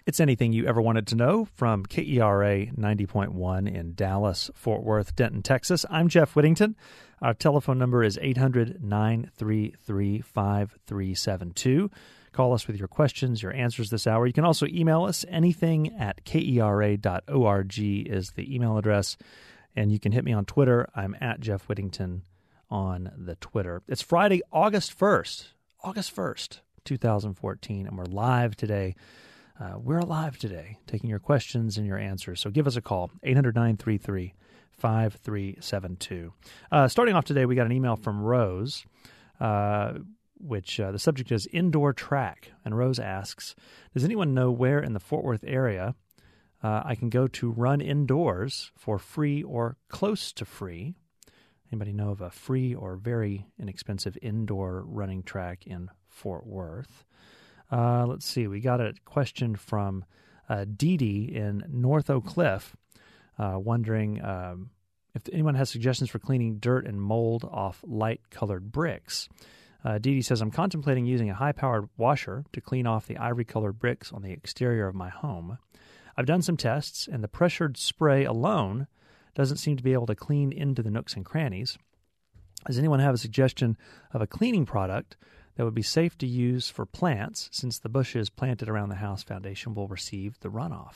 It's anything you ever wanted to know from KERA 90.1 in Dallas, Fort Worth, Denton, Texas. I'm Jeff Whittington. Our telephone number is 800-933-5372. Call us with your questions, your answers this hour. You can also email us. Anything at KERA.org is the email address. And you can hit me on Twitter. I'm at Jeff Whittington on the Twitter. It's Friday, August 1st, 2014, and we're live today. We're alive today, taking your questions and your answers. So give us a call, 800-933-5372. Starting off today, we got an email from Rose, which the subject is indoor track. And Rose asks, does anyone know where in the Fort Worth area I can go to run indoors for free or close to free? Anybody know of a free or very inexpensive indoor running track in Fort Worth? Let's see. We got a question from Dee Dee in North Oak Cliff, wondering if anyone has suggestions for cleaning dirt and mold off light-colored bricks. Dee Dee says, I'm contemplating using a high-powered washer to clean off the ivory-colored bricks on the exterior of my home. I've done some tests, and the pressured spray alone doesn't seem to be able to clean into the nooks and crannies. Does anyone have a suggestion of a cleaning product that would be safe to use for plants, since the bushes planted around the house foundation will receive the runoff?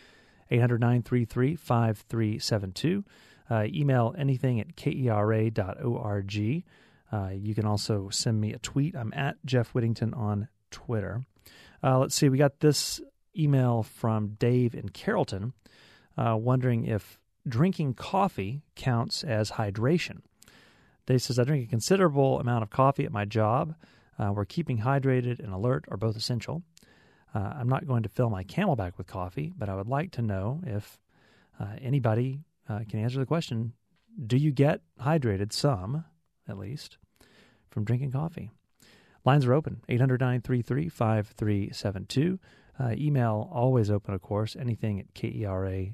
800-933-5372. Email anything at kera.org. You can also send me a tweet. I'm at Jeff Whittington on Twitter. Let's see. We got this email from Dave in Carrollton, wondering if drinking coffee counts as hydration. Dave says, I drink a considerable amount of coffee at my job, where keeping hydrated and alert are both essential. I'm not going to fill my Camelback with coffee, but I would like to know if anybody can answer the question, do you get hydrated some, at least, from drinking coffee? Lines are open, 800-933-5372. Email always open, of course, anything at kera.org.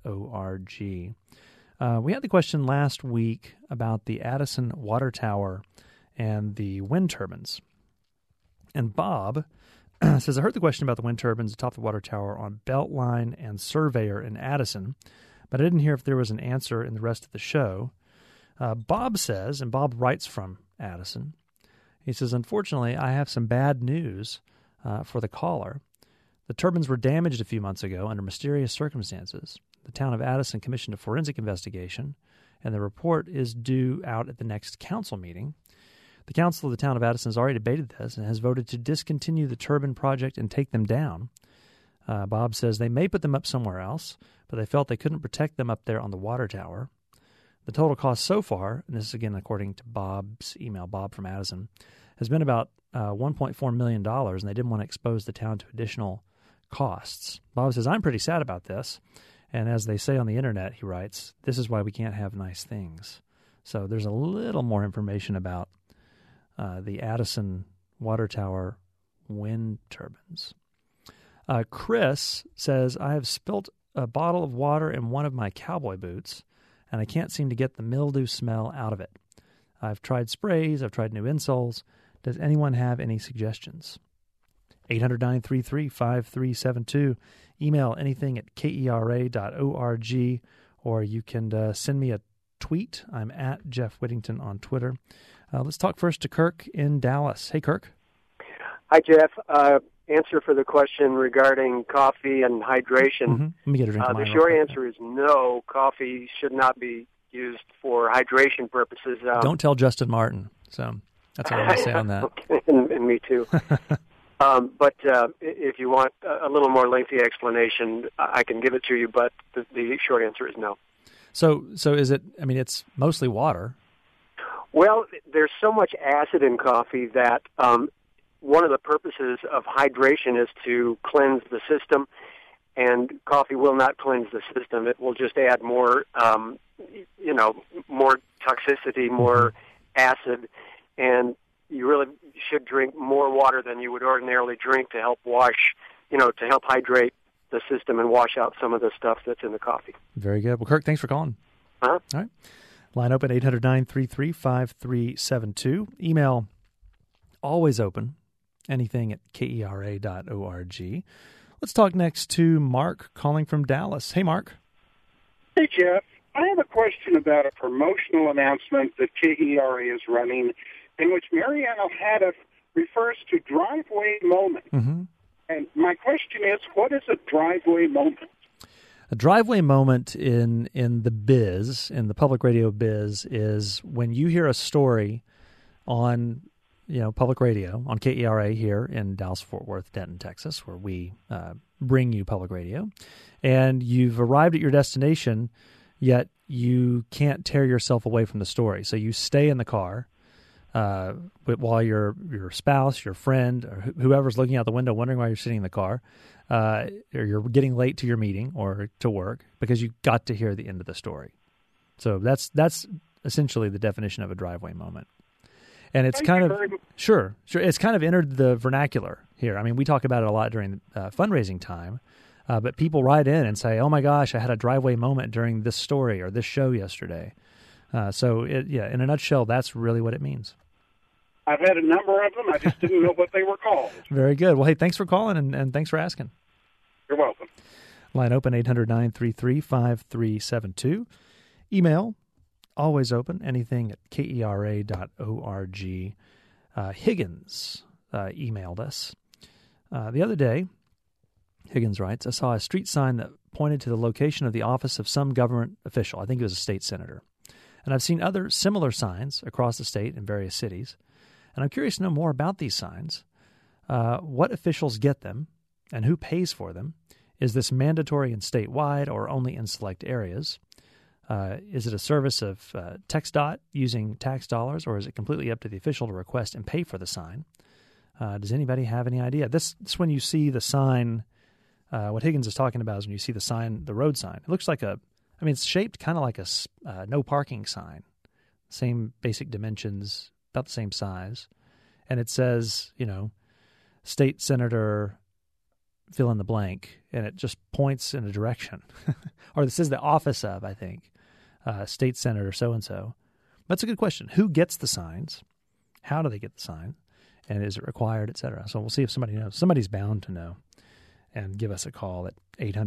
We had the question last week about the Addison water tower and the wind turbines. And Bob says, I heard the question about the wind turbines atop the water tower on Beltline and Surveyor in Addison, but I didn't hear if there was an answer in the rest of the show. Bob says, and Bob writes from Addison, he says, unfortunately, I have some bad news for the caller. The turbines were damaged a few months ago under mysterious circumstances. The town of Addison commissioned a forensic investigation, and the report is due out at the next council meeting. The council of the town of Addison has already debated this and has voted to discontinue the turbine project and take them down. Bob says they may put them up somewhere else, but they felt they couldn't protect them up there on the water tower. The total cost so far, and this is again according to Bob's email, Bob from Addison, has been about $1.4 million, and they didn't want to expose the town to additional costs. Bob says, I'm pretty sad about this. And as they say on the internet, he writes, this is why we can't have nice things. So there's a little more information about the Addison water tower wind turbines. Chris says, I have spilt a bottle of water in one of my cowboy boots, and I can't seem to get the mildew smell out of it. I've tried sprays, I've tried new insoles. Does anyone have any suggestions? 800-933-5372. Email anything at kera.org, or you can send me a tweet. I'm at Jeff Whittington on Twitter. Let's talk first to Kirk in Dallas. Hey, Kirk. Hi, Jeff. Answer for the question regarding coffee and hydration. Mm-hmm. Let me get a drink of mine the short answer is no. Coffee should not be used for hydration purposes. Don't tell Justin Martin. So that's all I want to say on that. Okay, and me too. But if you want a little more lengthy explanation, I can give it to you, but the short answer is no. So is it, I mean, it's mostly water. Well, there's so much acid in coffee that one of the purposes of hydration is to cleanse the system, and coffee will not cleanse the system. It will just add more, more toxicity, more acid, and you really should drink more water than you would ordinarily drink to help wash, to help hydrate the system and wash out some of the stuff that's in the coffee. Very good. Well, Kirk, thanks for calling. Uh-huh. All right. Line open, 800-933-5372. Email always open, anything at kera.org. Let's talk next to Mark calling from Dallas. Hey, Mark. Hey, Jeff. I have a question about a promotional announcement that KERA is running in which Mariano Haddeth refers to driveway moment. Mm-hmm. And my question is, what is a driveway moment? A driveway moment in the biz, in the public radio biz, is when you hear a story on, public radio, on KERA here in Dallas-Fort Worth, Denton, Texas, where we bring you public radio, and you've arrived at your destination, yet you can't tear yourself away from the story. So you stay in the car while your spouse, your friend, or whoever's looking out the window wondering why you're sitting in the car, or you're getting late to your meeting or to work because you got to hear the end of the story. So that's essentially the definition of a driveway moment. And it's sure. It's kind of entered the vernacular here. I mean, we talk about it a lot during fundraising time, but people write in and say, "Oh my gosh, I had a driveway moment during this story or this show yesterday." So in a nutshell, that's really what it means. I've had a number of them. I just didn't know what they were called. Very good. Well, hey, thanks for calling and thanks for asking. You're welcome. Line open, 800-933-5372. Email, always open, anything at kera.org. Higgins emailed us. The other day, Higgins writes, I saw a street sign that pointed to the location of the office of some government official. I think it was a state senator. And I've seen other similar signs across the state in various cities. And I'm curious to know more about these signs, what officials get them, and who pays for them. Is this mandatory and statewide or only in select areas? Is it a service of TxDOT using tax dollars, or is it completely up to the official to request and pay for the sign? Does anybody have any idea? This is when you see the sign. What Higgins is talking about is when you see the sign, the road sign. It looks like it's shaped kind of like a no parking sign. Same basic dimensions, about the same size. And it says, state senator, fill in the blank, and it just points in a direction. Or this is the office of, I think, state senator so-and-so. That's a good question. Who gets the signs? How do they get the sign? And is it required, et cetera? So we'll see if somebody knows. Somebody's bound to know. And give us a call at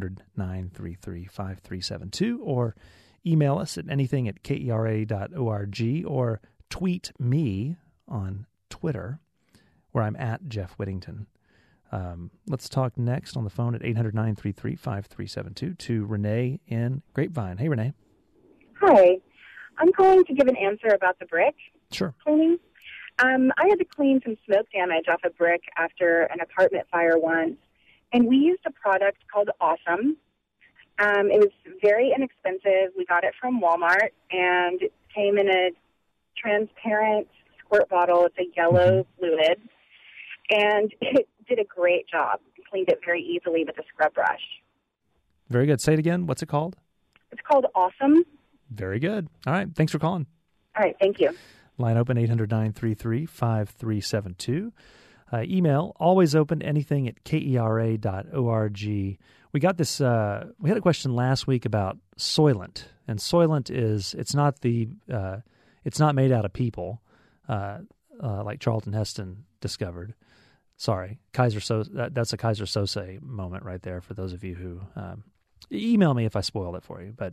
800-933-5372 or email us at anything at kera.org or tweet me on Twitter, where I'm at Jeff Whittington. Let's talk next on the phone at 800-933-5372 to Renee in Grapevine. Hey, Renee. Hi. I'm calling to give an answer about the brick Sure. cleaning. I had to clean some smoke damage off a brick after an apartment fire once, and we used a product called Awesome. It was very inexpensive. We got it from Walmart, and it came in a transparent squirt bottle. It's a yellow fluid, and it did a great job. We cleaned it very easily with a scrub brush. Very good. Say it again. What's it called? It's called Awesome. Very good. All right. Thanks for calling. All right. Thank you. Line open, 800-933-5372. Email, always open, anything at kera.org. We got this, we had a question last week about Soylent. And Soylent it's not made out of people, like Charlton Heston discovered. Sorry, that's a Kaiser Sose moment right there for those of you who, email me if I spoiled it for you. But,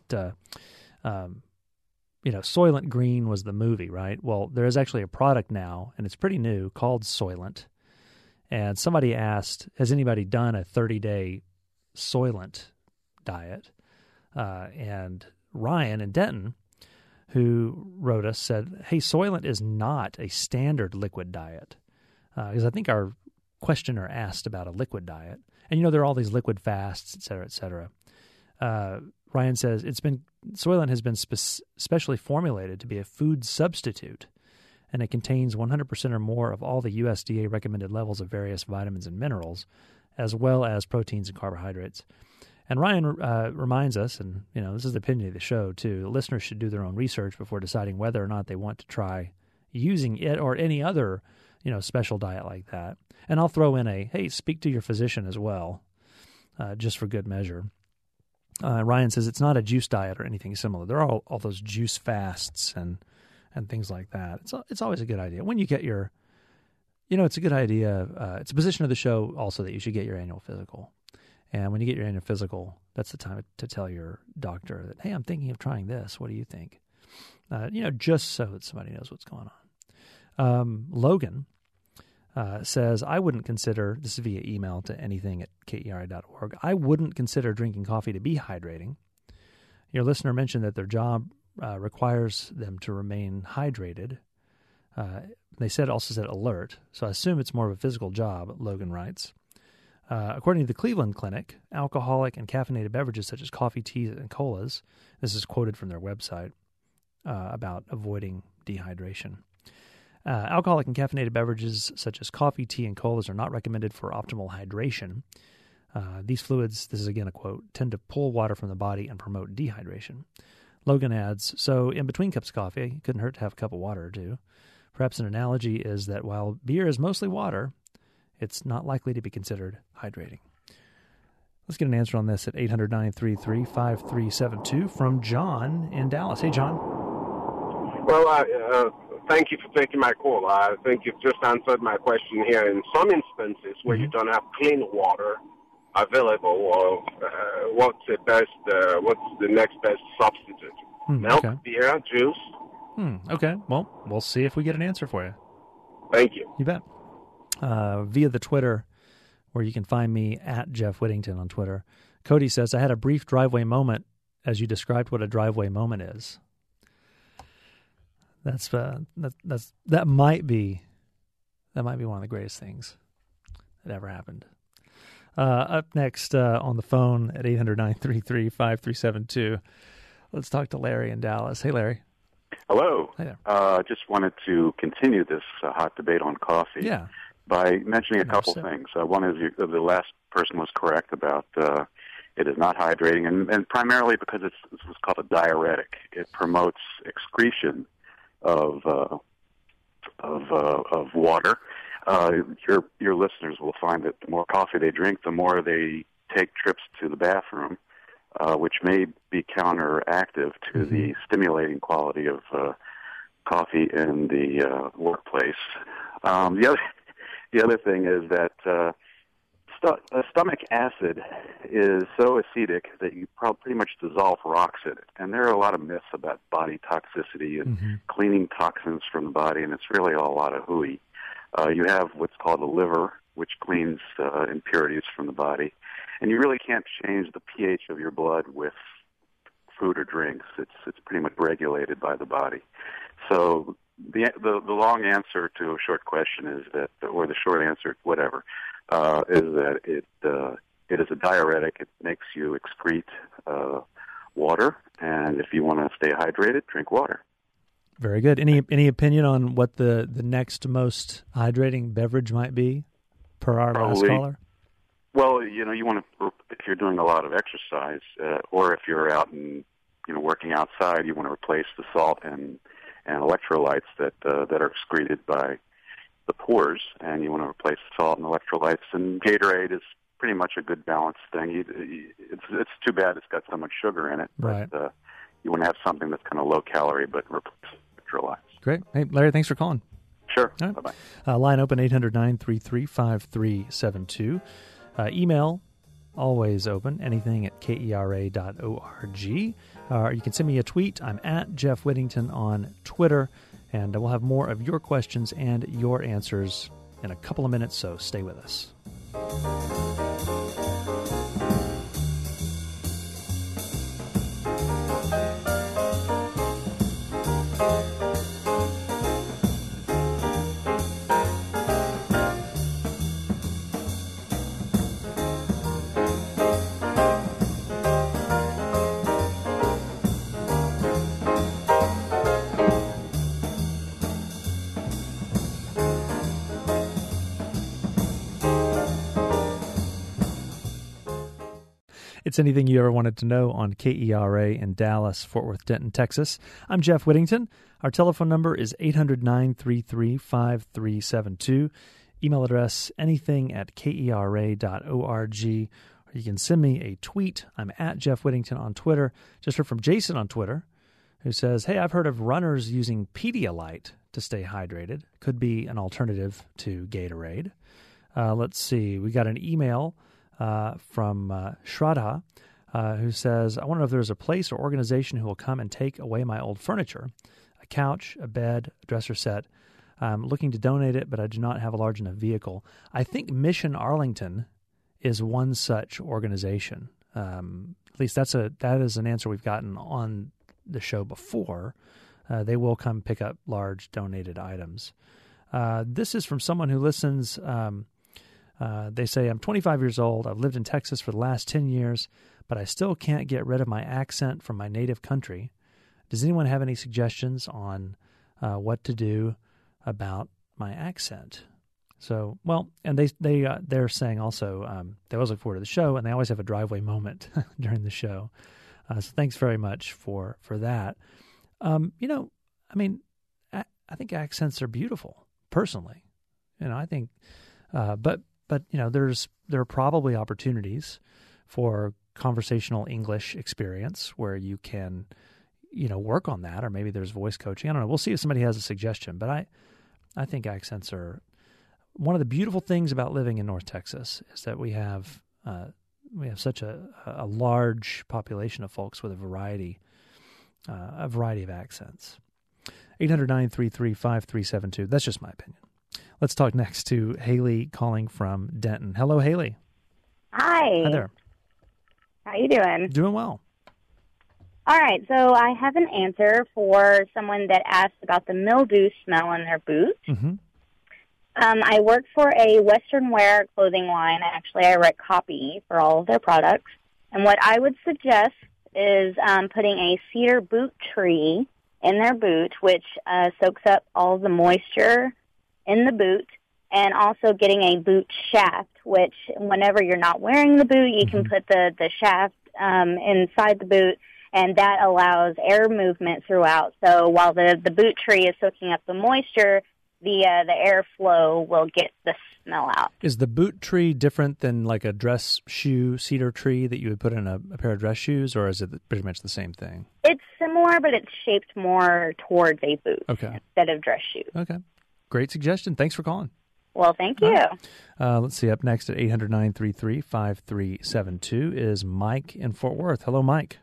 Soylent Green was the movie, right? Well, there is actually a product now, and it's pretty new, called Soylent. And somebody asked, has anybody done a 30-day Soylent diet? And Ryan in Denton, who wrote us, said, hey, Soylent is not a standard liquid diet. Because I think our questioner asked about a liquid diet. And, there are all these liquid fasts, et cetera, et cetera. Ryan says, Soylent has been specially formulated to be a food substitute, and it contains 100% or more of all the USDA recommended levels of various vitamins and minerals, as well as proteins and carbohydrates. And Ryan reminds us, and this is the opinion of the show too, the listeners should do their own research before deciding whether or not they want to try using it or any other special diet like that. And I'll throw in hey, speak to your physician as well, just for good measure. Ryan says it's not a juice diet or anything similar. There are all those juice fasts and things like that. It's always a good idea. When you get your, it's a good idea. It's a position of the show also that you should get your annual physical. And when you get your annual physical, that's the time to tell your doctor that, hey, I'm thinking of trying this. What do you think? Just so that somebody knows what's going on. Logan says, I wouldn't consider, this is via email to anything@kera.org, I wouldn't consider drinking coffee to be hydrating. Your listener mentioned that their job requires them to remain hydrated. They also said alert, so I assume it's more of a physical job, Logan writes. According to the Cleveland Clinic, alcoholic and caffeinated beverages such as coffee, teas, and colas, this is quoted from their website about avoiding dehydration. Alcoholic and caffeinated beverages such as coffee, tea, and colas are not recommended for optimal hydration. These fluids, this is again a quote, tend to pull water from the body and promote dehydration. Logan adds, so in between cups of coffee, it couldn't hurt to have a cup of water or two. Perhaps an analogy is that while beer is mostly water, it's not likely to be considered hydrating. Let's get an answer on this at 800-933-5372 from John in Dallas. Hey, John. Well, thank you for taking my call. I think you've just answered my question here. In some instances where you don't have clean water available, or what's the next best substitute? Milk, beer, juice? Okay. Well, we'll see if we get an answer for you. Thank you. You bet. Via the Twitter, where you can find me at Jeff Whittington on Twitter, Cody says, I had a brief driveway moment as you described what a driveway moment is. That might be one of the greatest things that ever happened. Up next on the phone at 800-933-5372, let's talk to Larry in Dallas. Hey, Larry. Hello. Hey there. Just wanted to continue this hot debate on coffee. Yeah. By mentioning a couple things. One is the last person was correct about it is not hydrating, and primarily because it's what's called a diuretic. It promotes excretion of water. Your listeners will find that the more coffee they drink, the more they take trips to the bathroom, which may be counteractive to the stimulating quality of coffee in the workplace. The other thing is that stomach acid is so acidic that you pretty much dissolve rocks in it. And there are a lot of myths about body toxicity and cleaning toxins from the body, and it's really all a lot of hooey. You have what's called the liver, which cleans impurities from the body. And you really can't change the pH of your blood with food or drinks. It's pretty much regulated by the body. So the long answer to a short question is that, or the short answer, whatever, is that it is a diuretic. It makes you excrete water, and if you want to stay hydrated, drink water. Very good. Any opinion on what the next most hydrating beverage might be per our last caller? Well, you want to, if you're doing a lot of exercise, or if you're out and working outside, you want to replace the salt and electrolytes that are excreted by the pores, and you want to replace the salt and electrolytes. And Gatorade is pretty much a good balanced thing. It's too bad it's got so much sugar in it. Right. But you want to have something that's kind of low calorie but replace electrolytes. Great. Hey, Larry, thanks for calling. Sure. Right. Bye-bye. Line open 800-933-5372. Email always open, anything@kera.org. You can send me a tweet. I'm at Jeff Whittington on Twitter, and we'll have more of your questions and your answers in a couple of minutes, so stay with us. It's anything you ever wanted to know on KERA in Dallas, Fort Worth, Denton, Texas. I'm Jeff Whittington. Our telephone number is 800-933-5372. Email address anything@kera.org. Or you can send me a tweet. I'm at Jeff Whittington on Twitter. Just heard from Jason on Twitter, who says, hey, I've heard of runners using Pedialyte to stay hydrated. Could be an alternative to Gatorade. Let's see. We got an email from Shraddha, who says, I wonder if there's a place or organization who will come and take away my old furniture, a couch, a bed, a dresser set. I'm looking to donate it, but I do not have a large enough vehicle. I think Mission Arlington is one such organization. At least that is an answer we've gotten on the show before. They will come pick up large donated items. This is from someone who listens. They say, I'm 25 years old. I've lived in Texas for the last 10 years, but I still can't get rid of my accent from my native country. Does anyone have any suggestions on what to do about my accent? So, well, and they're saying also they always look forward to the show, and they always have a driveway moment during the show. So thanks very much for that. I think accents are beautiful, personally. I think, but there are probably opportunities for conversational English experience where you can, work on that, or maybe there's voice coaching. I don't know. We'll see if somebody has a suggestion, but I think accents are one of the beautiful things about living in North Texas is that we have such a large population of folks with a variety of accents. 800-933-5372. That's just my opinion. Let's talk next to Haley calling from Denton. Hello, Haley. Hi. Hi there. How you doing? Doing well. All right, so I have an answer for someone that asked about the mildew smell in their boots. Mm-hmm. I work for a Western wear clothing line. Actually, I write copy for all of their products. And what I would suggest is putting a cedar boot tree in their boot, which soaks up all the moisture in the boot, and also getting a boot shaft, which whenever you're not wearing the boot, you can put the shaft inside the boot, and that allows air movement throughout. So while the boot tree is soaking up the moisture, the airflow will get the smell out. Is the boot tree different than like a dress shoe cedar tree that you would put in a pair of dress shoes, or is it pretty much the same thing? It's similar, but it's shaped more towards a boot instead of dress shoes. Okay. Great suggestion. Thanks for calling. Well, thank you. Let's see. Up next at 800-933-5372 is Mike in Fort Worth. Hello, Mike.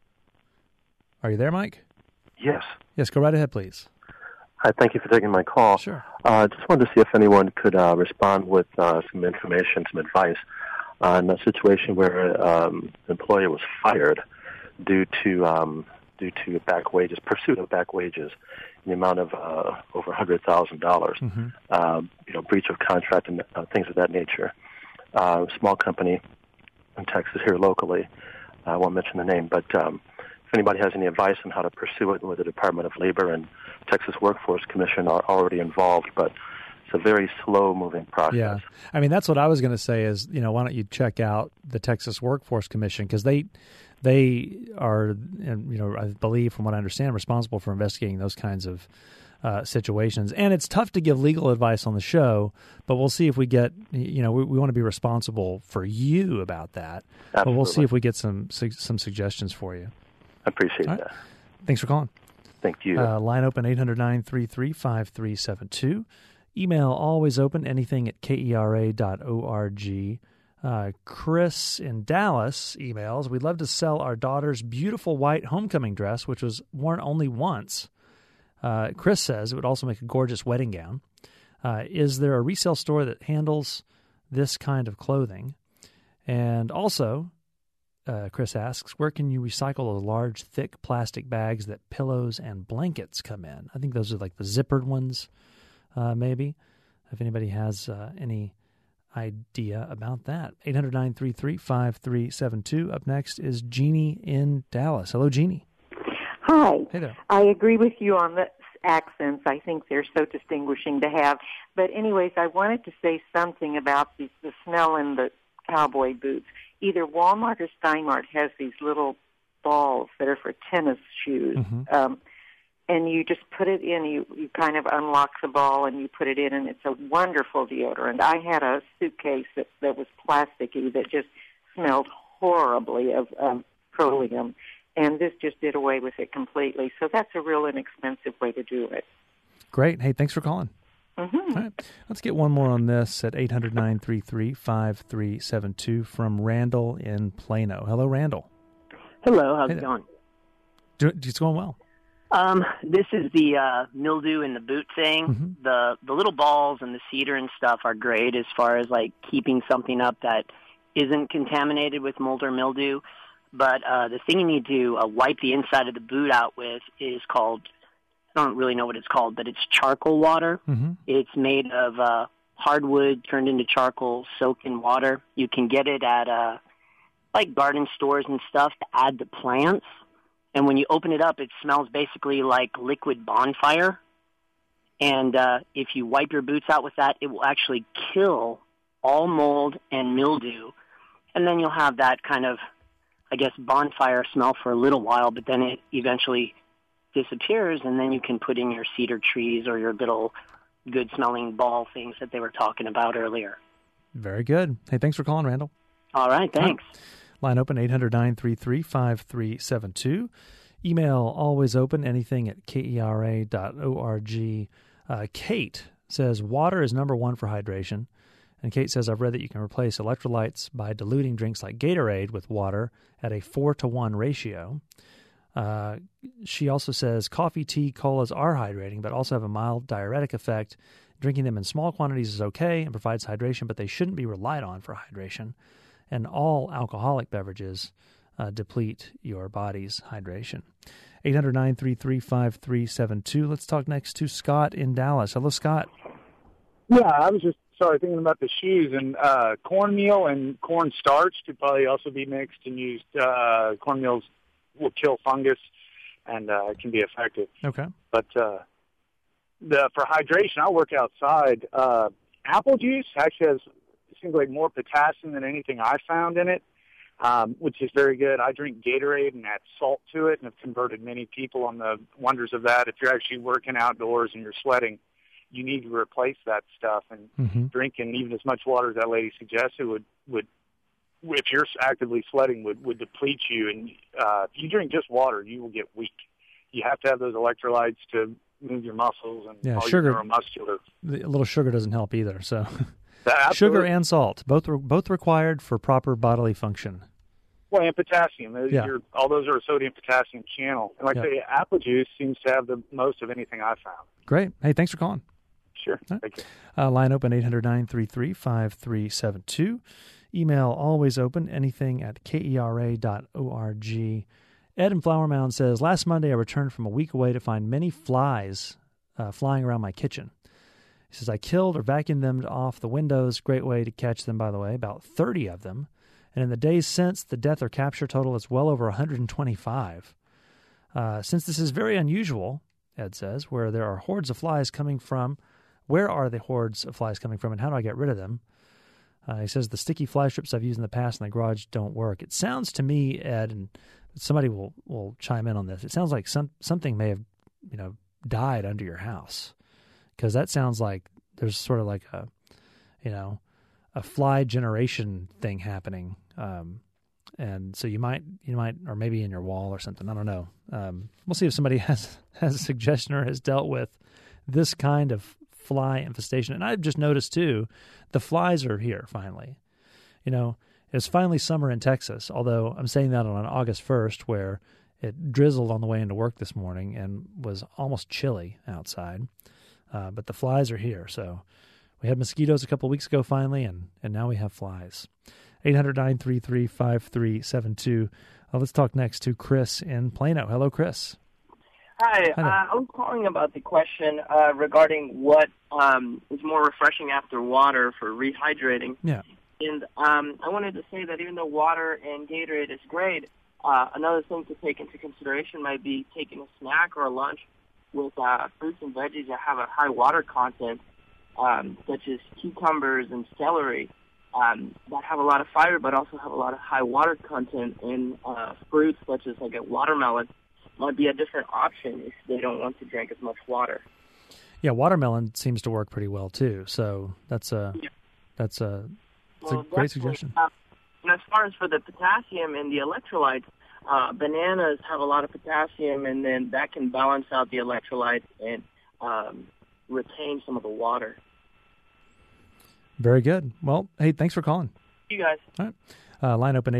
Are you there, Mike? Yes. Yes, go right ahead, please. Hi, thank you for taking my call. Sure. Just wanted to see if anyone could respond with some information, some advice on a situation where an employee was fired due to back wages, pursuit of back wages, in the amount of over $100,000. Breach of contract and things of that nature. Small company in Texas here locally. I won't mention the name, but if anybody has any advice on how to pursue it, with the Department of Labor and Texas Workforce Commission are already involved, but it's a very slow-moving process. Yeah, I mean, that's what I was going to say is, why don't you check out the Texas Workforce Commission, because they are, I believe, from what I understand, responsible for investigating those kinds of situations. And it's tough to give legal advice on the show, but we'll see if we get, we want to be responsible for you about that. Absolutely. But we'll see if we get some suggestions for you. I appreciate that. Thanks for calling. Thank you. Line open 800-933-5372. Email always open, anything at kera.org. Chris in Dallas emails, we'd love to sell our daughter's beautiful white homecoming dress, which was worn only once. Chris says it would also make a gorgeous wedding gown. Is there a resale store that handles this kind of clothing? And also, Chris asks, where can you recycle those large, thick plastic bags that pillows and blankets come in? I think those are like the zippered ones, maybe. If anybody has any idea about that. 800-933-5372. Up next is Jeannie in Dallas. Hello, Jeannie. Hi. Hey there. I agree with you on the accents. I think they're so distinguishing to have. But anyways, I wanted to say something about the smell in the cowboy boots. Either Walmart or Steinmart has these little balls that are for tennis shoes. And you just put it in, you kind of unlock the ball and you put it in, and it's a wonderful deodorant. I had a suitcase that was plasticky that just smelled horribly of petroleum, and this just did away with it completely. So that's a real inexpensive way to do it. Great. Hey, thanks for calling. Mm-hmm. All right. Let's get one more on this at 800-933-5372 from Randall in Plano. Hello, Randall. Hello, how's it going? It's going well. This is the mildew in the boot thing. Mm-hmm. The little balls and the cedar and stuff are great as far as like keeping something up that isn't contaminated with mold or mildew. But the thing you need to wipe the inside of the boot out with is called, I don't really know what it's called, but it's charcoal water. Mm-hmm. It's made of hardwood turned into charcoal, soaked in water. You can get it at like garden stores and stuff to add to plants. And when you open it up, it smells basically like liquid bonfire. And if you wipe your boots out with that, it will actually kill all mold and mildew. And then you'll have that kind of, I guess, bonfire smell for a little while, but then it eventually disappears, and then you can put in your cedar trees or your little good-smelling ball things that they were talking about earlier. Very good. Hey, thanks for calling, Randall. All right, thanks. Line open, 800-933-5372. Email always open, anything at kera.org. Kate says, water is number one for hydration. And Kate says, I've read that you can replace electrolytes by diluting drinks like Gatorade with water at a 4-to-1 ratio. She also says, coffee, tea, colas are hydrating, but also have a mild diuretic effect. Drinking them in small quantities is okay and provides hydration, but they shouldn't be relied on for hydration. And all alcoholic beverages deplete your body's hydration. 800-933-5372. Let's talk next to Scott in Dallas. Hello, Scott. Yeah, I was just thinking about the shoes, and cornmeal and corn starch could probably also be mixed and used. Cornmeal will kill fungus, and it can be effective. Okay. But for hydration, I work outside. Apple juice actually has, it seems like, more potassium than anything I found in it, which is very good. I drink Gatorade and add salt to it, and have converted many people on the wonders of that. If you're actually working outdoors and you're sweating, you need to replace that stuff, and drinking even as much water as that lady suggested would if you're actively sweating, would deplete you. And if you drink just water, you will get weak. You have to have those electrolytes to move your muscles and all sugar, your neuromuscular. A little sugar doesn't help either. So, sugar and salt, both required for proper bodily function. Well, and potassium. All those are a sodium-potassium channel. And like I say, apple juice seems to have the most of anything I've found. Great. Hey, thanks for calling. Sure. Thank you. Line open, 800-933-5372. Email always open, anything at kera.org. Ed in Flower Mound says, last Monday I returned from a week away to find many flies flying around my kitchen. He says, I killed or vacuumed them off the windows. Great way to catch them, by the way, about 30 of them. And in the days since, the death or capture total is well over 125. Since this is very unusual, Ed says, where there are hordes of flies coming from, where are the hordes of flies coming from, and how do I get rid of them? He says, the sticky fly strips I've used in the past in the garage don't work. It sounds to me, Ed, and somebody will chime in on this, it sounds like something may have died under your house, because that sounds like there's sort of like a fly generation thing happening. And so you might, or maybe in your wall or something, I don't know. We'll see if somebody has a suggestion or has dealt with this kind of fly infestation. And I've just noticed too, the flies are here finally. It's finally summer in Texas, although I'm saying that on August 1st, where it drizzled on the way into work this morning and was almost chilly outside. But the flies are here. So we had mosquitoes a couple of weeks ago finally, and now we have flies. 800-933-5372. Let's talk next to Chris in Plano. Hello, Chris. Hi. I was calling about the question regarding what is more refreshing after water for rehydrating. Yeah. And I wanted to say that even though water and Gatorade is great, another thing to take into consideration might be taking a snack or a lunch with fruits and veggies that have a high water content, such as cucumbers and celery, that have a lot of fiber but also have a lot of high water content. In fruits such as like a watermelon might be a different option if they don't want to drink as much water. Yeah, watermelon seems to work pretty well too. So that's a great suggestion. And as far as for the potassium and the electrolytes, bananas have a lot of potassium, and then that can balance out the electrolytes and retain some of the water. Very good. Well, hey, thanks for calling. You guys. All right. Line open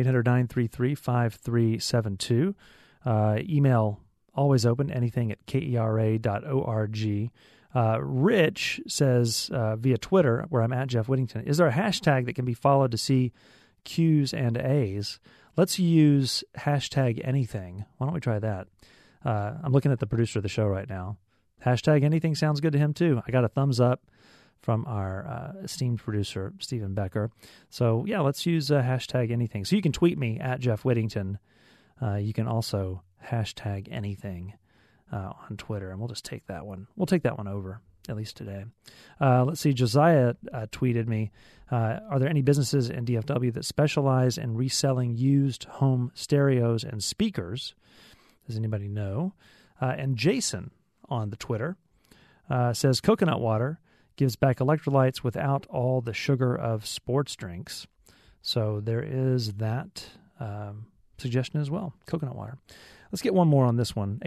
800-933-5372. Email always open, anything at kera.org. Rich says via Twitter, where I'm at Jeff Whittington, is there a hashtag that can be followed to see Q's and A's? Let's use hashtag anything. Why don't we try that? I'm looking at the producer of the show right now. Hashtag anything sounds good to him too. I got a thumbs up from our esteemed producer, Stephen Becker. So, yeah, let's use hashtag anything. So you can tweet me at Jeff Whittington. You can also hashtag anything on Twitter, and we'll just take that one. We'll take that one over, at least today. Let's see. Josiah tweeted me, are there any businesses in DFW that specialize in reselling used home stereos and speakers? Does anybody know? And Jason on the Twitter says coconut water gives back electrolytes without all the sugar of sports drinks. So there is that suggestion as well, coconut water. Let's get one more on this one,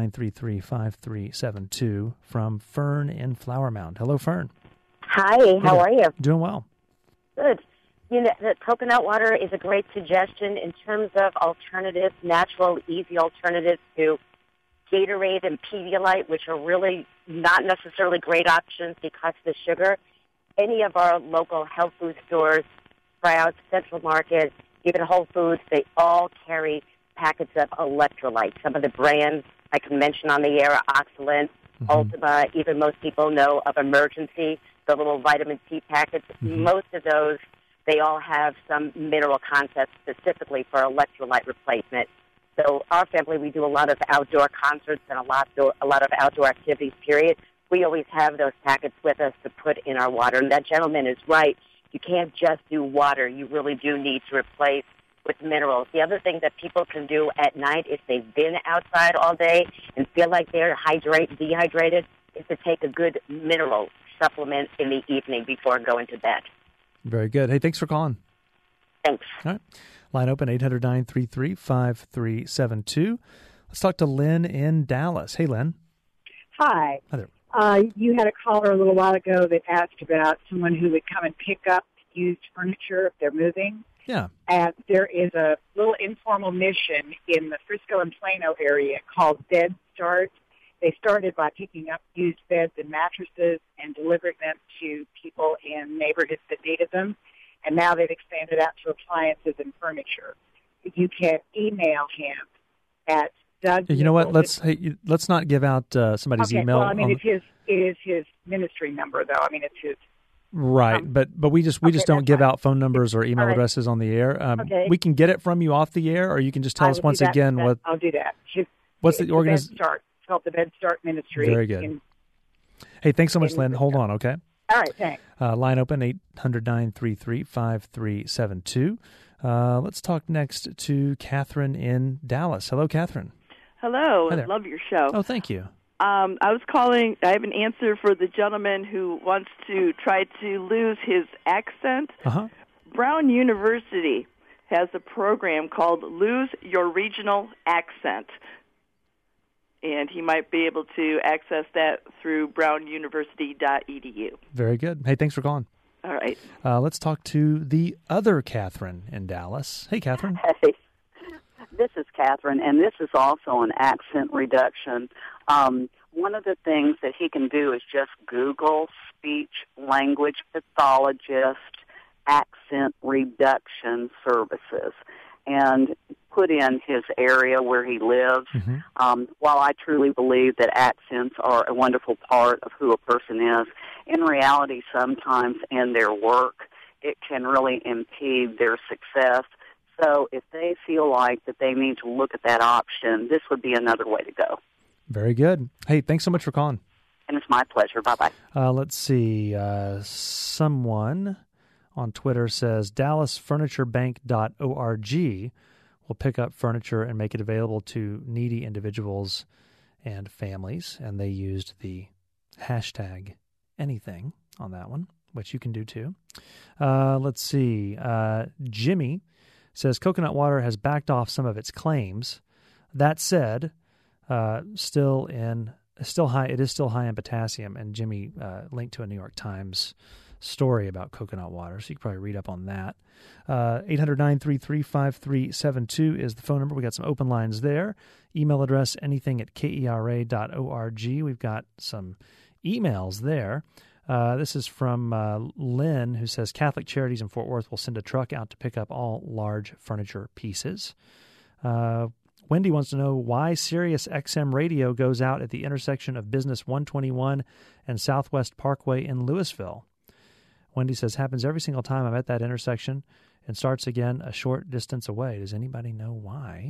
800-933-5372 from Fern in Flower Mound. Hello, Fern. Hi, how are you? Doing well. Good. You know, the coconut water is a great suggestion in terms of alternatives, natural, easy alternatives to Gatorade and Pedialyte, which are really not necessarily great options because of the sugar. Any of our local health food stores, Sprouts, Central Market, even Whole Foods, they all carry packets of electrolytes. Some of the brands I can mention on the air are Oxalent, Ultima, even most people know of Emergency, the little vitamin C packets. Most of those, they all have some mineral content specifically for electrolyte replacement. So our family, we do a lot of outdoor concerts and a lot of outdoor activities, period. We always have those packets with us to put in our water. And that gentleman is right. You can't just do water. You really do need to replace with minerals. The other thing that people can do at night if they've been outside all day and feel like they're dehydrated is to take a good mineral supplement in the evening before going to bed. Very good. Hey, thanks for calling. Thanks. All right. Line open, 800-933-5372. Let's talk to Lynn in Dallas. Hey, Lynn. Hi. Hi there. You had a caller a little while ago that asked about someone who would come and pick up used furniture if they're moving. Yeah. And there is a little informal mission in the Frisco and Plano area called Bed Start. They started by picking up used beds and mattresses and delivering them to people in neighborhoods that needed them. And now they've expanded out to appliances and furniture. You can email him at Doug. You know what? Let's not give out somebody's email. Well, I mean, it is his ministry number, though. I mean, it's his. Right, but we just don't give out phone numbers or email addresses on the air. We can get it from you off the air, or you can just tell us once again what. I'll do that. What's the organization? Bed Start. It's called the Bed Start Ministry. Very good. Hey, thanks so much, Lynn. Hold on, okay? All right, thanks. Line open, 800-933-5372. Let's talk next to Catherine in Dallas. Hello, Catherine. Hello. Hi I there. love your show. Oh, thank you. I was calling. I have an answer for the gentleman who wants to try to lose his accent. Uh-huh. Brown University has a program called Lose Your Regional Accent. And he might be able to access that through brownuniversity.edu. Very good. Hey, thanks for calling. All right. Let's talk to the other Catherine in Dallas. Hey, Catherine. Hey, this is Catherine, and this is also an accent reduction. One of the things that he can do is just Google speech language pathologist accent reduction services and put in his area where he lives. While I truly believe that accents are a wonderful part of who a person is, in reality, sometimes in their work, it can really impede their success. So if they feel like that they need to look at that option, this would be another way to go. Very good. Hey, thanks so much for calling. And it's my pleasure. Bye-bye. Let's see. Someone on Twitter says DallasFurnitureBank.org will pick up furniture and make it available to needy individuals and families. And they used the hashtag anything on that one, which you can do too. Let's see. Jimmy says coconut water has backed off some of its claims. That said, still in still high. It is still high in potassium, and Jimmy linked to a New York Times story about coconut water, so you can probably read up on that. 800-933-5372 is the phone number. We got some open lines there. Email address, anything@kera.org. We've got some emails there. This is from Lynn, who says Catholic Charities in Fort Worth will send a truck out to pick up all large furniture pieces. Wendy wants to know why Sirius XM radio goes out at the intersection of Business 121 and Southwest Parkway in Louisville. Wendy says, happens every single time I'm at that intersection and starts again a short distance away. Does anybody know why?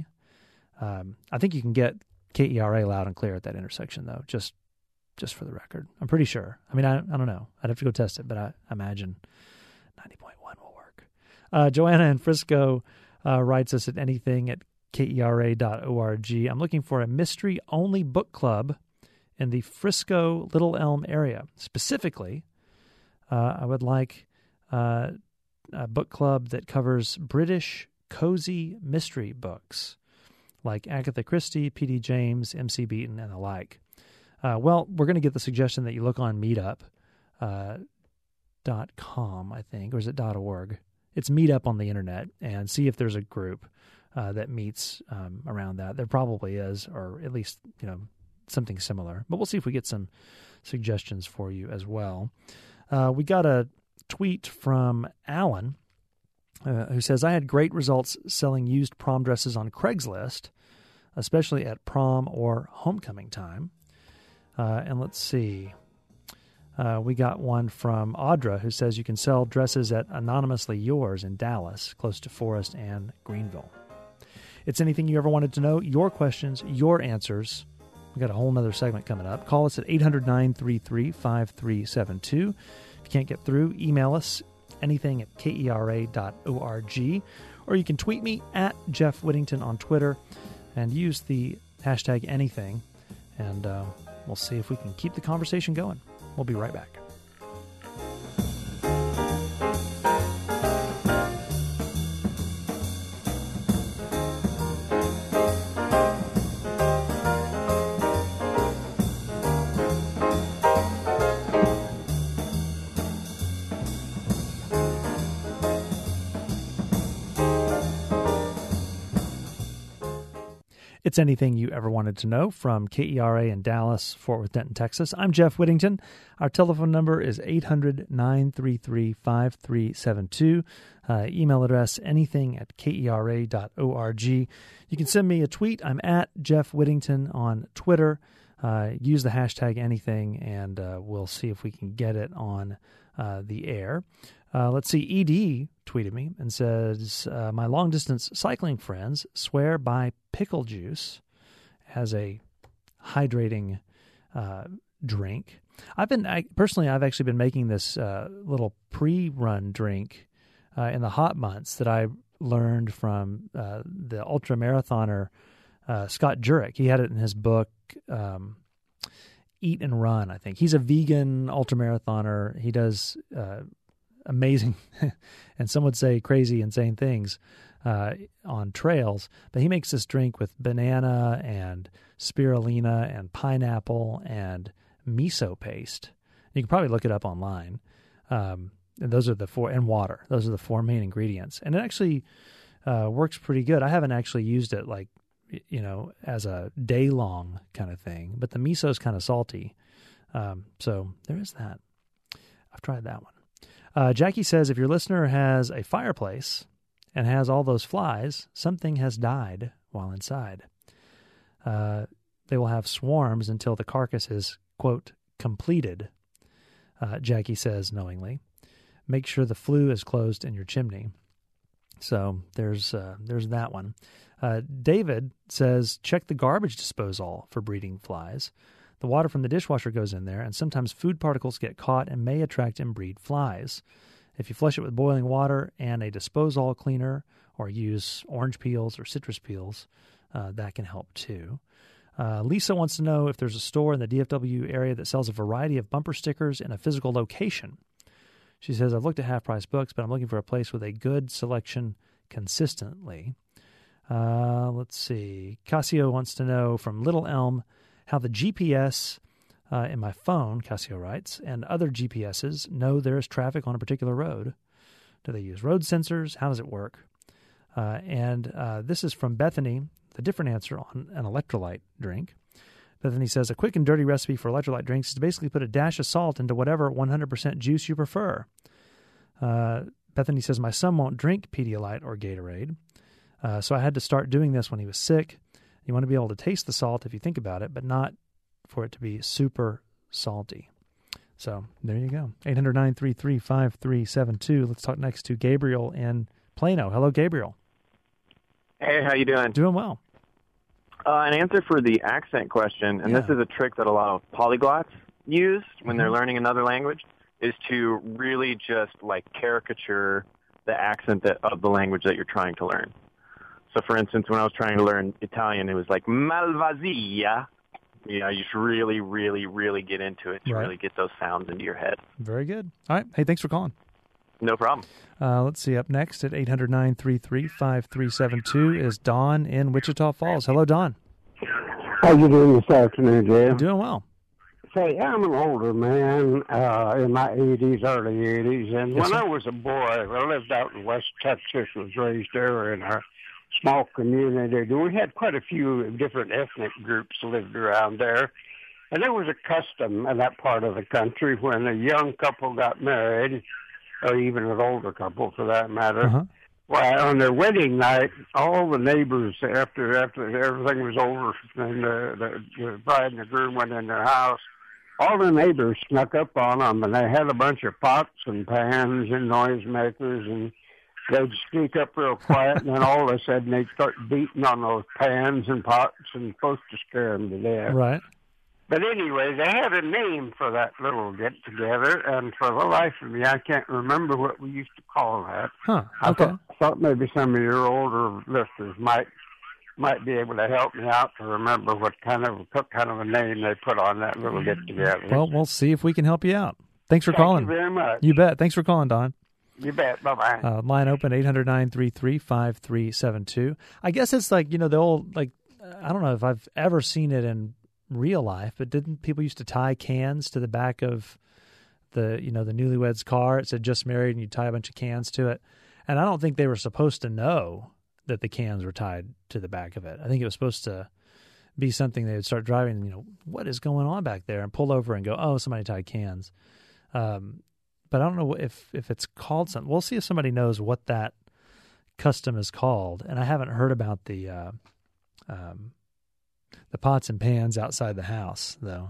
I think you can get KERA loud and clear at that intersection, though, just for the record. I'm pretty sure. I mean, I don't know. I'd have to go test it, but I imagine 90.1 will work. Joanna in Frisco writes us at anything@kera.org. I'm looking for a mystery-only book club in the Frisco Little Elm area. Specifically, I would like a book club that covers British cozy mystery books like Agatha Christie, P.D. James, M.C. Beaton, and the like. Well, we're going to get the suggestion that you look on meetup.com, I think, or is it .org? It's Meetup on the internet, and see if there's a group that meets around that. There probably is, or at least, something similar. But we'll see if we get some suggestions for you as well. We got a tweet from Alan who says, I had great results selling used prom dresses on Craigslist, especially at prom or homecoming time. And let's see. We got one from Audra who says you can sell dresses at Anonymously Yours in Dallas, close to Forest and Greenville. It's anything you ever wanted to know, your questions, your answers. We got a whole nother segment coming up. Call us at 800-933-5372. If you can't get through, email us anything@kera.org, or you can tweet me at Jeff Whittington on Twitter and use the hashtag anything, and we'll see if we can keep the conversation going. We'll be right back. It's anything you ever wanted to know from KERA in Dallas, Fort Worth, Denton, Texas. I'm Jeff Whittington. Our telephone number is 800-933-5372. Email address anything@kera.org. You can send me a tweet. I'm at Jeff Whittington on Twitter. Use the hashtag anything, and we'll see if we can get it on the air. Let's see. ED tweeted me and says, my long-distance cycling friends swear by pickle juice as a hydrating drink. I've actually been making this little pre-run drink in the hot months that I learned from the ultra-marathoner Scott Jurek. He had it in his book, Eat and Run, I think. He's a vegan ultra-marathoner. He does amazing, and some would say crazy, insane things on trails. But he makes this drink with banana and spirulina and pineapple and miso paste. You can probably look it up online. And those are the four, and water. Those are the four main ingredients. And it actually works pretty good. I haven't actually used it as a day-long kind of thing, but the miso is kind of salty. So there is that. I've tried that one. Jackie says, if your listener has a fireplace and has all those flies, something has died while inside. They will have swarms until the carcass is, quote, completed, Jackie says knowingly. Make sure the flue is closed in your chimney. So there's that one. David says, check the garbage disposal for breeding flies. The water from the dishwasher goes in there, and sometimes food particles get caught and may attract and breed flies. If you flush it with boiling water and a disposal cleaner, or use orange peels or citrus peels, that can help too. Lisa wants to know if there's a store in the DFW area that sells a variety of bumper stickers in a physical location. She says, I've looked at half-price books, but I'm looking for a place with a good selection consistently. Let's see. Casio wants to know from Little Elm, how the GPS in my phone, Casio writes, and other GPSs know there is traffic on a particular road. Do they use road sensors? How does it work? And this is from Bethany, a different answer on an electrolyte drink. Bethany says, a quick and dirty recipe for electrolyte drinks is to basically put a dash of salt into whatever 100% juice you prefer. Bethany says, my son won't drink Pedialyte or Gatorade, so I had to start doing this when he was sick. You want to be able to taste the salt if you think about it, but not for it to be super salty. So there you go. 800-933-5372. Let's talk next to Gabriel in Plano. Hello, Gabriel. Hey, how you doing? Doing well. An answer for the accent question, and this is a trick that a lot of polyglots use when they're learning another language, is to really just like caricature the accent of the language that you're trying to learn. So, for instance, when I was trying to learn Italian, it was like Malvasia. You know, you should really, really, really get into it to really get those sounds into your head. Very good. All right. Hey, thanks for calling. No problem. Let's see. Up next at 800-933-5372 is Don in Wichita Falls. Hello, Don. How you doing this afternoon, Jim? Doing well. Say, I'm an older man in my 80s, early 80s, and when I was a boy, I lived out in West Texas, was raised there in a small community. We had quite a few different ethnic groups lived around there. And there was a custom in that part of the country when a young couple got married, or even an older couple for that matter. Well, on their wedding night, all the neighbors, after everything was over and the bride and the groom went in their house, all the neighbors snuck up on them, and they had a bunch of pots and pans and noisemakers, and they'd sneak up real quiet, and then all of a sudden they'd start beating on those pans and pots and supposed to scare them to death. Right. But anyway, they had a name for that little get-together, and for the life of me, I can't remember what we used to call that. I thought maybe some of your older listeners might be able to help me out to remember what kind of a name they put on that little get-together. Well, we'll see if we can help you out. Thanks for calling. Thank you very much. You bet. Thanks for calling, Don. You bet. Bye-bye. Line open, 800-933-5372. I guess it's like, the old, like, I don't know if I've ever seen it in real life, but didn't people used to tie cans to the back of the newlywed's car? It said just married, and you tie a bunch of cans to it. And I don't think they were supposed to know that the cans were tied to the back of it. I think it was supposed to be something they would start driving, what is going on back there, and pull over and go, oh, somebody tied cans. But I don't know if it's called something. We'll see if somebody knows what that custom is called. And I haven't heard about the pots and pans outside the house, though.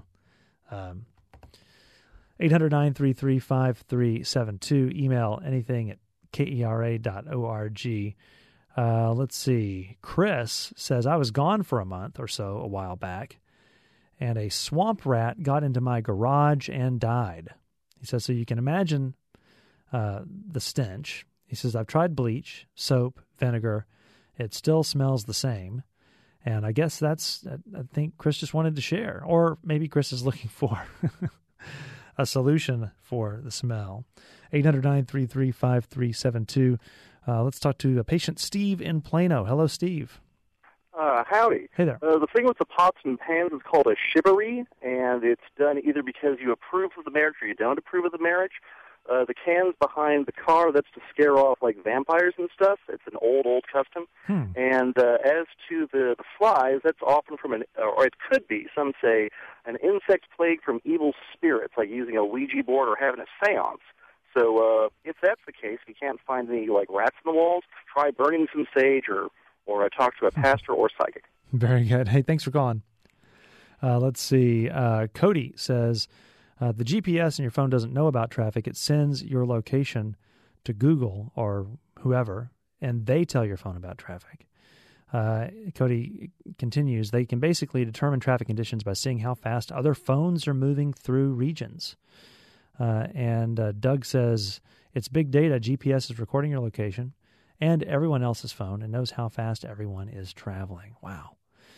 800-933-5372. Email anything at kera.org. Let's see. Chris says, I was gone for a month or so a while back, and a swamp rat got into my garage and died. He says, so you can imagine the stench. He says, I've tried bleach, soap, vinegar. It still smells the same. And I guess I think Chris just wanted to share. Or maybe Chris is looking for a solution for the smell. 800-933-5372. Let's talk to patient Steve in Plano. Hello, Steve. Howdy. Hey there. The thing with the pots and pans is called a shivaree, and it's done either because you approve of the marriage or you don't approve of the marriage. The cans behind the car, that's to scare off, like, vampires and stuff. It's an old custom. And as to the flies, that's often from or it could be, some say, an insect plague from evil spirits, like using a Ouija board or having a seance. So if that's the case, if you can't find any, like, rats in the walls, try burning some sage or talk to a pastor or psychic. Very good. Hey, thanks for calling. Let's see. Cody says, the GPS in your phone doesn't know about traffic. It sends your location to Google or whoever, and they tell your phone about traffic. Cody continues, they can basically determine traffic conditions by seeing how fast other phones are moving through regions. And Doug says, it's big data. GPS is recording your location and everyone else's phone and knows how fast everyone is traveling. Wow.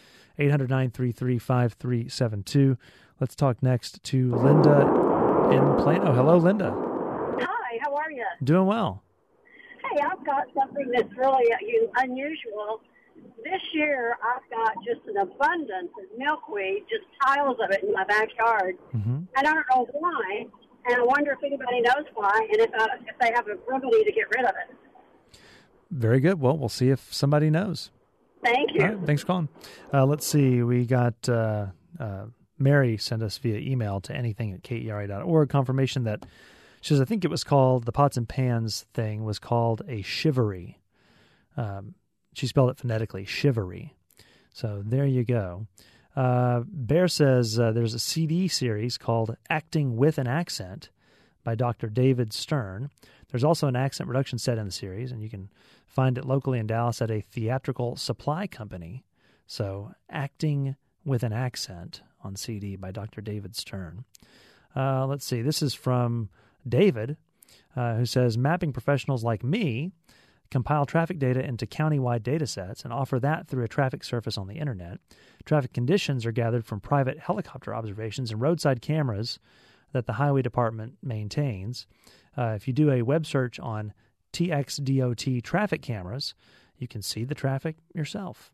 800-933-5372. Let's talk next to Linda in Plano. Hello, Linda. Hi, how are you? Doing well. Hey, I've got something that's really unusual. This year, I've got just an abundance of milkweed, just piles of it in my backyard. Mm-hmm. I don't know why, and I wonder if anybody knows why, and if they have a remedy to get rid of it. Very good. Well, we'll see if somebody knows. Thank you. All right, thanks for calling. Let's see. We got Mary sent us via email to anything@kera.org confirmation that she says, I think it was called, the pots and pans thing was called a shivery. She spelled it phonetically, shivery. So there you go. Bear says there's a CD series called Acting with an Accent by Dr. David Stern. There's also an accent reduction set in the series, and you can find it locally in Dallas at a theatrical supply company. So Acting with an Accent on CD by Dr. David Stern. Let's see. This is from David, who says, mapping professionals like me compile traffic data into county-wide data sets and offer that through a traffic surface on the internet. Traffic conditions are gathered from private helicopter observations and roadside cameras that the highway department maintains. If you do a web search on TXDOT traffic cameras, you can see the traffic yourself.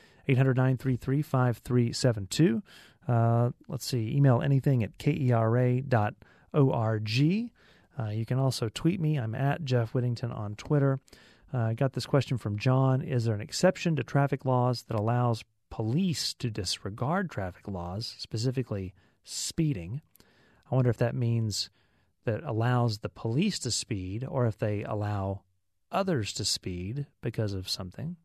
800-933-5372. Let's see, email anything@kera.org. You can also tweet me. I'm at Jeff Whittington on Twitter. I got this question from John. Is there an exception to traffic laws that allows police to disregard traffic laws, specifically speeding? I wonder if that means that allows the police to speed or if they allow others to speed because of something.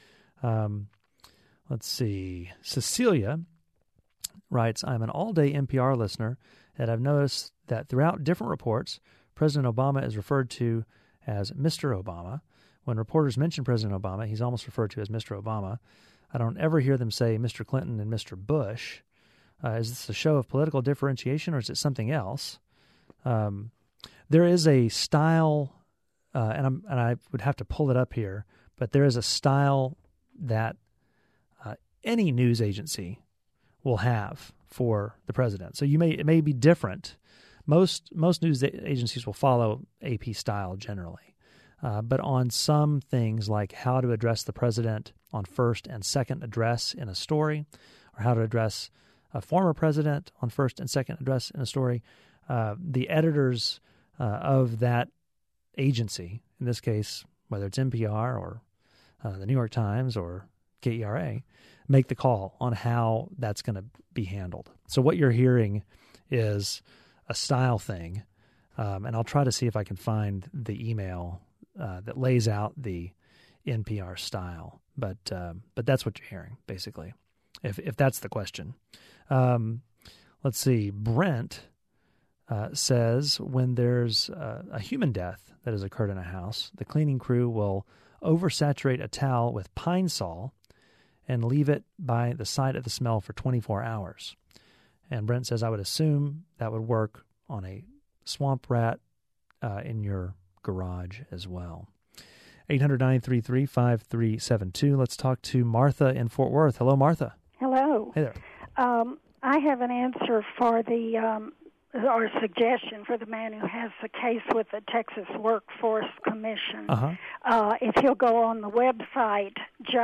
Let's see. Cecilia writes, I'm an all-day NPR listener, and I've noticed that throughout different reports, President Obama is referred to as Mr. Obama. When reporters mention President Obama, he's almost referred to as Mr. Obama. I don't ever hear them say Mr. Clinton and Mr. Bush. Is this a show of political differentiation or is it something else? There is a style, and I would have to pull it up here, but there is a style that any news agency will have for the president. So it may be different. Most news agencies will follow AP style generally. But on some things like how to address the president on first and second address in a story, or how to address a former president on first and second address in a story, the editors of that agency, in this case, whether it's NPR or the New York Times or KERA, make the call on how that's going to be handled. So what you're hearing is a style thing, and I'll try to see if I can find the email that lays out the NPR style. But that's what you're hearing, basically, if that's the question. Let's see. Brent says when there's a human death that has occurred in a house, the cleaning crew will oversaturate a towel with Pine Sol and leave it by the side of the smell for 24 hours. And Brent says, I would assume that would work on a swamp rat in your garage as well. 800-933-5372. Let's talk to Martha in Fort Worth. Hello, Martha. Hello. Hey there. I have an answer for or suggestion for the man who has the case with the Texas Workforce Commission. If he'll go on the website,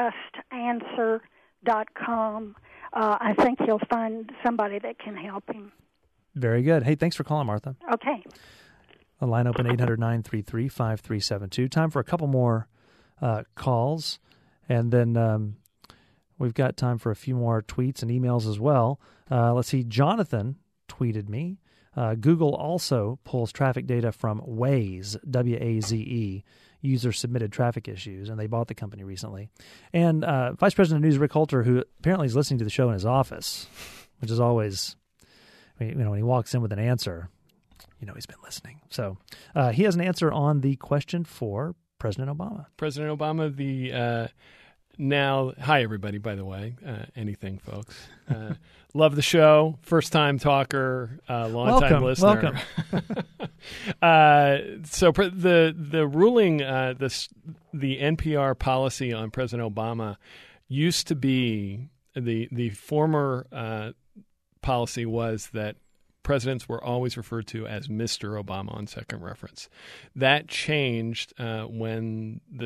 justanswer.com, I think he'll find somebody that can help him. Very good. Hey, thanks for calling, Martha. Okay. The line open 800-933-5372. Time for a couple more calls, and then we've got time for a few more tweets and emails as well. Let's see. Jonathan tweeted me. Google also pulls traffic data from Waze, W-A-Z-E, user-submitted traffic issues, and they bought the company recently. And Vice President of News Rick Holter, who apparently is listening to the show in his office, which is always, when he walks in with an answer, he's been listening. So he has an answer on the question for President Obama. President Obama, hi, everybody, by the way. Anything, folks. Love the show. First-time talker, long-time listener. Welcome. So the ruling, the NPR policy on President Obama used to be, the former policy was that presidents were always referred to as Mr. Obama on second reference. That changed when the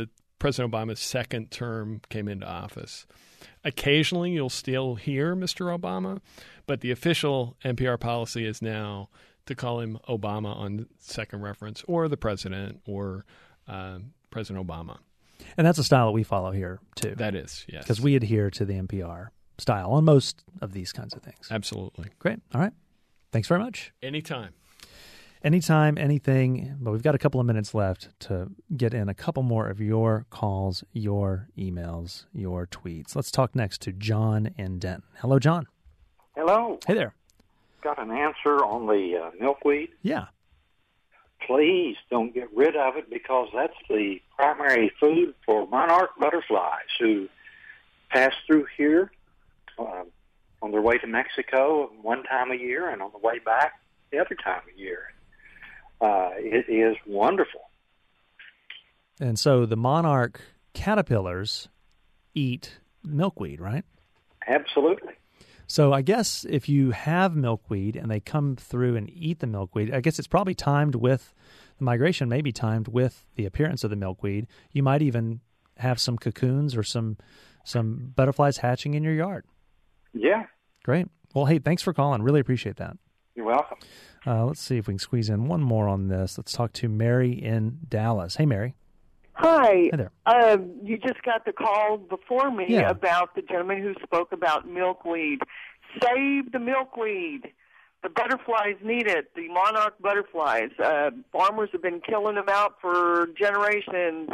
President Obama's second term came into office. Occasionally, you'll still hear Mr. Obama, but the official NPR policy is now to call him Obama on second reference, or the president, or President Obama. And that's a style that we follow here, too. That is, yes. Because we adhere to the NPR style on most of these kinds of things. Absolutely. Great. All right. Thanks very much. Anytime, anything. But we've got a couple of minutes left to get in a couple more of your calls, your emails, your tweets. Let's talk next to John in Denton. Hello, John. Hello. Hey there. Got an answer on the milkweed? Yeah. Please don't get rid of it, because that's the primary food for monarch butterflies who pass through here on their way to Mexico one time a year and on the way back the other time a year. It is wonderful. And so the monarch caterpillars eat milkweed, right? Absolutely. So I guess if you have milkweed and they come through and eat the milkweed, I guess it's probably timed with the migration, maybe timed with the appearance of the milkweed. You might even have some cocoons or some butterflies hatching in your yard. Yeah. Great. Well, hey, thanks for calling. Really appreciate that. You're welcome. Let's see if we can squeeze in one more on this. Let's talk to Mary in Dallas. Hey, Mary. Hi. Hi there. You just got the call before me about the gentleman who spoke about milkweed. Save the milkweed. The butterflies need it, the monarch butterflies. Farmers have been killing them out for generations.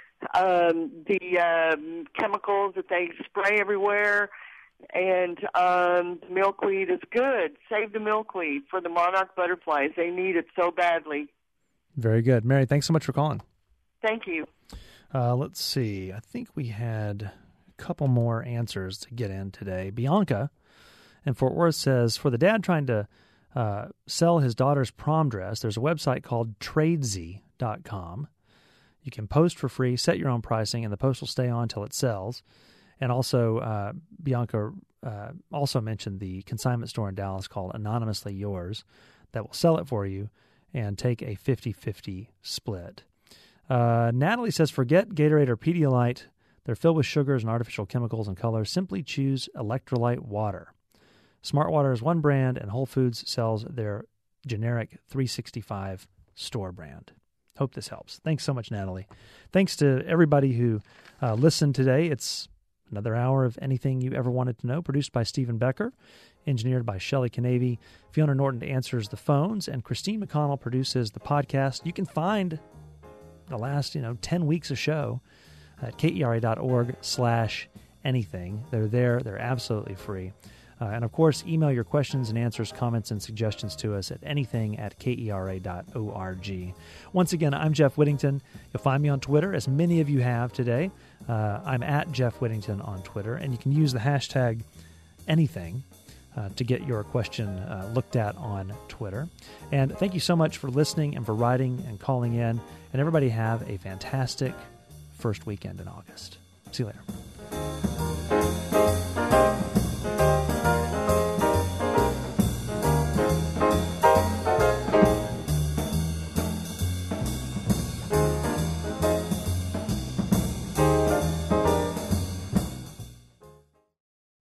The chemicals that they spray everywhere, and milkweed is good. Save the milkweed for the monarch butterflies. They need it so badly. Very good. Mary, thanks so much for calling. Thank you. Let's see. I think we had a couple more answers to get in today. Bianca in Fort Worth says, for the dad trying to sell his daughter's prom dress, there's a website called Tradesy.com. You can post for free, set your own pricing, and the post will stay on until it sells. And also, Bianca also mentioned the consignment store in Dallas called Anonymously Yours that will sell it for you and take a 50-50 split. Natalie says, forget Gatorade or Pedialyte. They're filled with sugars and artificial chemicals and colors. Simply choose electrolyte water. Smart Water is one brand, and Whole Foods sells their generic 365 store brand. Hope this helps. Thanks so much, Natalie. Thanks to everybody who listened today. It's another hour of Anything You Ever Wanted to Know, produced by Stephen Becker, engineered by Shelley Canavy. Fiona Norton answers the phones, and Christine McConnell produces the podcast. You can find the last 10 weeks of show at kera.org/anything. They're there. They're absolutely free. And of course, email your questions and answers, comments, and suggestions to us at anything@kera.org. Once again, I'm Jeff Whittington. You'll find me on Twitter, as many of you have today. I'm at Jeff Whittington on Twitter, and you can use the hashtag anything to get your question looked at on Twitter. And thank you so much for listening and for writing and calling in. And everybody have a fantastic first weekend in August. See you later.